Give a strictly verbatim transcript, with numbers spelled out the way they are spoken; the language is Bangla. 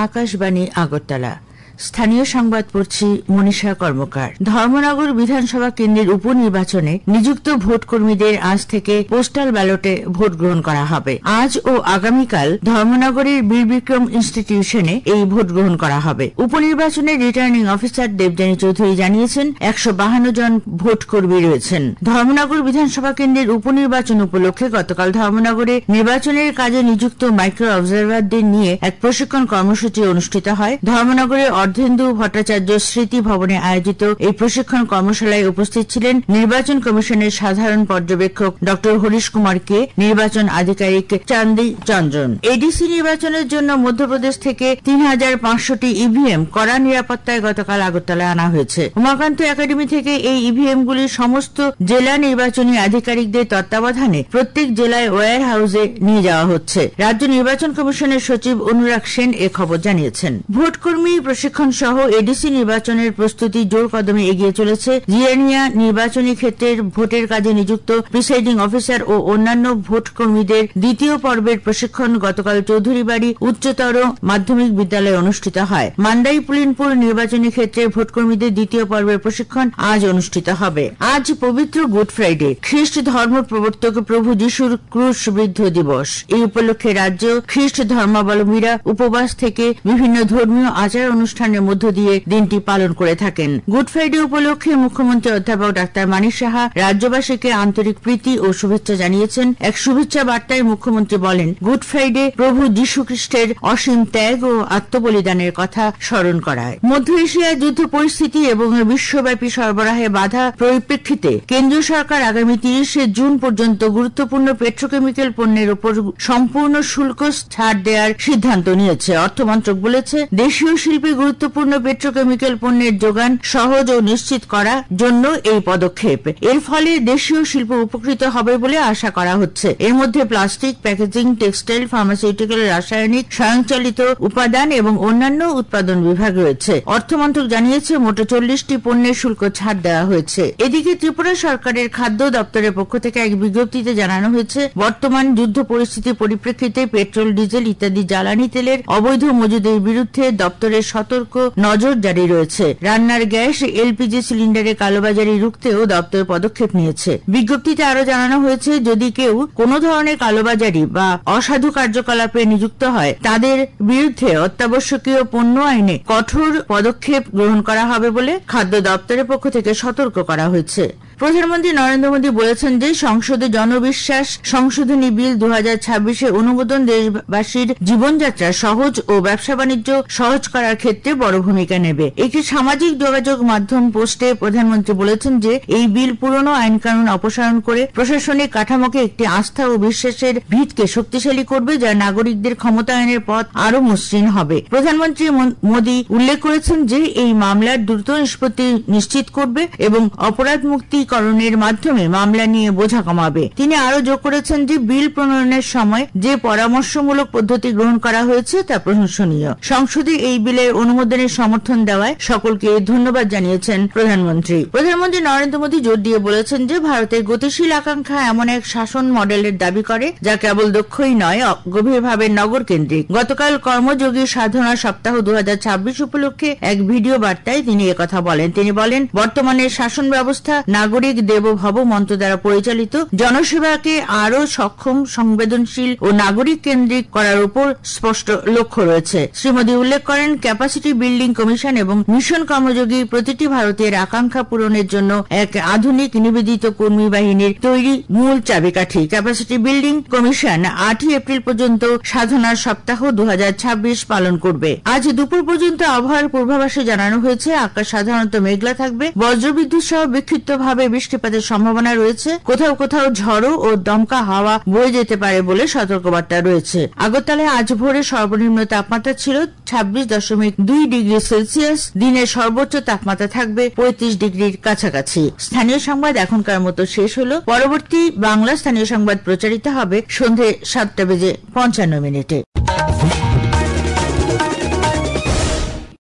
আকাশবাণী আগরতলা। স্থানীয় সংবাদ পড়ছি মনীষা কর্মকার। ধর্মনগর বিধানসভা কেন্দ্রের উপনির্বাচনে নিযুক্ত ভোটকর্মীদের আজ থেকে পোস্টাল ব্যালটে ভোট গ্রহণ করা হবে। আজ ও আগামীকাল ধর্মনগরের বীর বিক্রম ইনস্টিটিউশনে এই ভোট গ্রহণ করা হবে। উপনির্বাচনের রিটার্নিং অফিসার দেবযানী চৌধুরী জানিয়েছেন, একশো বাহান্ন জন ভোটকর্মী রয়েছেন। ধর্মনগর বিধানসভা কেন্দ্রের উপনির্বাচন উপলক্ষে গতকাল ধর্মনগরে নির্বাচনের কাজে নিযুক্ত মাইক্রো অবজারভারদের নিয়ে এক প্রশিক্ষণ কর্মসূচি অনুষ্ঠিত হয়। ধর্মনগরের অর্ধেন্দু ভট্টাচার্য স্মৃতি ভবনে আয়োজিত এই প্রশিক্ষণ কর্মশালায় উপস্থিত ছিলেন নির্বাচন কমিশনের সাধারণ পর্যবেক্ষক ড হরিশ কুমার কে, নির্বাচন আধিকারিক চান্দি চন্দ্রন। এডিসি নির্বাচনের জন্য মধ্যপ্রদেশ থেকে তিন হাজার পাঁচশোটি ইভিএম কড়া নিরাপত্তায় গতকাল আগরতলায় আনা হয়েছে। উমাকান্ত একাডেমি থেকে এই ইভিএম গুলি সমস্ত জেলা নির্বাচনী আধিকারিকদের তত্ত্বাবধানে প্রত্যেক জেলায় ওয়্যার হাউসে নিয়ে যাওয়া হচ্ছে। রাজ্য নির্বাচন কমিশনের সচিব অনুরাগ সেন এ খবর জানিয়েছেন। ভোটকর্মী প্রশিক্ষণ সহ এডিসি নির্বাচনের প্রস্তুতি জোর কদমে এগিয়ে চলেছে। জিরানিয়া নির্বাচনী ক্ষেত্রের ভোটের কাজে নিযুক্ত প্রিসাইডিং অফিসার ও অন্যান্য ভোট কর্মীদের দ্বিতীয় পর্বের প্রশিক্ষণ গতকাল চৌধুরীবাড়ি উচ্চতর মাধ্যমিক বিদ্যালয়ে অনুষ্ঠিত হয়। মান্দাই পুলিনপুর নির্বাচনী ক্ষেত্রে ভোটকর্মীদের দ্বিতীয় পর্বের প্রশিক্ষণ আজ অনুষ্ঠিত হবে। আজ পবিত্র গুড ফ্রাইডে, খ্রিস্ট ধর্ম প্রবর্তক প্রভু যিশুর ক্রুশ বৃদ্ধ দিবস। এই উপলক্ষে রাজ্য খ্রিস্ট ধর্মাবলম্বীরা উপবাস থেকে বিভিন্ন ধর্মীয় আচার অনুষ্ঠানের মধ্য দিয়ে দিনটি পালন করে থাকেন। গুড ফ্রাইডে উপলক্ষে মুখ্যমন্ত্রী অধ্যাপক ডাক্তার মানিক সাহা রাজ্যবাসীকে আন্তরিক প্রীতি ও শুভেচ্ছা জানিয়েছেন। এক শুভেচ্ছা বার্তায় মুখ্যমন্ত্রী বলেন, গুড ফ্রাইডে প্রভু যীশু খ্রিস্টের অসীম ত্যাগ ও আত্মবলিদানের কথা স্মরণ করায়। মধ্য এশিয়ায় যুদ্ধ পরিস্থিতি এবং বিশ্বব্যাপী সরবরাহে বাধা পরিপ্রেক্ষিতে কেন্দ্রীয় সরকার আগামী তিরিশে জুন পর্যন্ত গুরুত্বপূর্ণ পেট্রোকেমিক্যাল পণ্যের উপর সম্পূর্ণ শুল্ক ছাড় দেওয়ার সিদ্ধান্ত নিয়েছে। অর্থমন্ত্রক বলেছে, দেশীয় শিল্পে গুরুত্বপূর্ণ পেট্রোকেমিক্যাল পণ্যের যোগান সহজ ও নিশ্চিত করার জন্য এই পদক্ষেপ। এর ফলে দেশীয় শিল্প উপকৃত হবে বলে আশা করা হচ্ছে। এর মধ্যে প্লাস্টিক, প্যাকেজিং, টেক্সটাইল, ফার্মাসিউটিক্যাল, রাসায়নিক, স্বয়ংচালিত উপাদান এবং অন্যান্য উৎপাদন বিভাগ রয়েছে। অর্থমন্ত্রক জানিয়েছে, মোট চল্লিশটি পণ্যের শুল্ক ছাড় দেওয়া হয়েছে। এদিকে ত্রিপুরা সরকারের খাদ্য দপ্তরের পক্ষ থেকে এক বিজ্ঞপ্তিতে জানানো হয়েছে, বর্তমান যুদ্ধ পরিস্থিতির পরিপ্রেক্ষিতে পেট্রোল, ডিজেল ইত্যাদি জ্বালানি তেলের অবৈধ মজুদের বিরুদ্ধে দপ্তরের সতর্ক নজর জারি রয়েছে। রান্নার গ্যাস, এলপিজি সিলিন্ডারে কালোবাজারি রুখতেও দপ্তর পদক্ষেপ নিয়েছে। বিজ্ঞপ্তিতে আরো জানানো হয়েছে, যদি কেউ কোনো ধরনের কালোবাজারি বা অসাধু কার্যকলাপে নিযুক্ত হয়, তাদের বিরুদ্ধে অত্যাবশ্যকীয় পণ্য আইনে কঠোর পদক্ষেপ গ্রহণ করা হবে বলে খাদ্য দপ্তরের পক্ষ থেকে সতর্ক করা হয়েছে। প্রধানমন্ত্রী নরেন্দ্র মোদী বলেছেন যে সংসদে জনবিশ্বাস সংশোধনী বিল দু হাজার ছাব্বিশে অনুমোদন দেশবাসীর জীবনযাত্রা সহজ ও ব্যবসা বাণিজ্য সহজ করার ক্ষেত্রে বড় ভূমিকা নেবে। একটি সামাজিক যোগাযোগ মাধ্যম পোস্টে প্রধানমন্ত্রী বলেছেন যে এই বিল পুরনো আইন কানুন অপসারণ করে প্রশাসনিক কাঠামোকে একটি আস্থা ও বিশ্বাসের ভিতকে শক্তিশালী করবে, যা নাগরিকদের ক্ষমতায়নের পথ আরো মসৃণ হবে। প্রধানমন্ত্রী মোদী উল্লেখ করেছেন যে এই মামলার দ্রুত নিষ্পত্তি নিশ্চিত করবে এবং অপরাধ মুক্তি করণের মাধ্যমে মামলা নিয়ে বোঝা কমাবে। তিনি আরো যোগ করেছেন যে বিল প্রণয়নের সময় যে পরামর্শমূলক পদ্ধতি গ্রহণ করা হয়েছে তা প্রশংসনীয়। সংসদে এই বিলের অনুমোদনের সমর্থন দেওয়ায় সকলকে ধন্যবাদ জানিয়েছেন প্রধানমন্ত্রী। প্রধানমন্ত্রী নরেন্দ্র মোদী জোর দিয়ে বলেছেন যে ভারতের গতিশীল আকাঙ্ক্ষা এমন এক শাসন মডেলের দাবি করে যা কেবল দক্ষই নয়, গভীরভাবে নগর কেন্দ্রিক। গতকাল কর্মযোগী সাধনা সপ্তাহ দু হাজার ছাব্বিশ উপলক্ষে এক ভিডিও বার্তায় তিনি একথা বলেন। তিনি বলেন, বর্তমানে শাসন ব্যবস্থা নাগরিক দেব ভব মন্ত্র দ্বারা পরিচালিত, জনসেবাকে আরো সক্ষম, সংবেদনশীল ও নাগরিক কেন্দ্রিক করার উপর স্পষ্ট লক্ষ্য রয়েছে। শ্রী মোদী উল্লেখ করেন, ক্যাপাসিটি বিল্ডিং কমিশন এবং মিশন কর্মযোগী প্রতিটি ভারতীয়ের আকাঙ্ক্ষা পূরণের জন্য এক আধুনিক নিবেদিত কর্মী বাহিনীর তৈরি মূল চাবিকাঠি। ক্যাপাসিটি বিল্ডিং কমিশন আটই এপ্রিল পর্যন্ত সাধনার সপ্তাহ দু হাজার ছাব্বিশ পালন করবে। আজ দুপুর পর্যন্ত আবহাওয়ার পূর্বাভাসে জানানো হয়েছে, আকাশ সাধারণত মেঘলা থাকবে, বজ্রবিদ্যুৎ সহ বিক্ষিপ্তভাবে বৃষ্টিপাতের সম্ভাবনা রয়েছে। কোথাও কোথাও ঝড়ো ও দমকা হাওয়া বয়ে যেতে পারে বলে সতর্কবার্তা রয়েছে। আগরতলায় আজ ভোরে সর্বনিম্ন তাপমাত্রা ছিল ছাব্বিশ দশমিক দুই ডিগ্রি সেলসিয়াস। দিনের সর্বোচ্চ তাপমাত্রা থাকবে পঁয়ত্রিশ ডিগ্রির কাছাকাছি। স্থানীয় সংবাদ এখনকার মতো শেষ হলো। পরবর্তী বাংলা স্থানীয় সংবাদ প্রচারিত হবে সন্ধে সাতটা বেজে পঞ্চান্ন মিনিটে।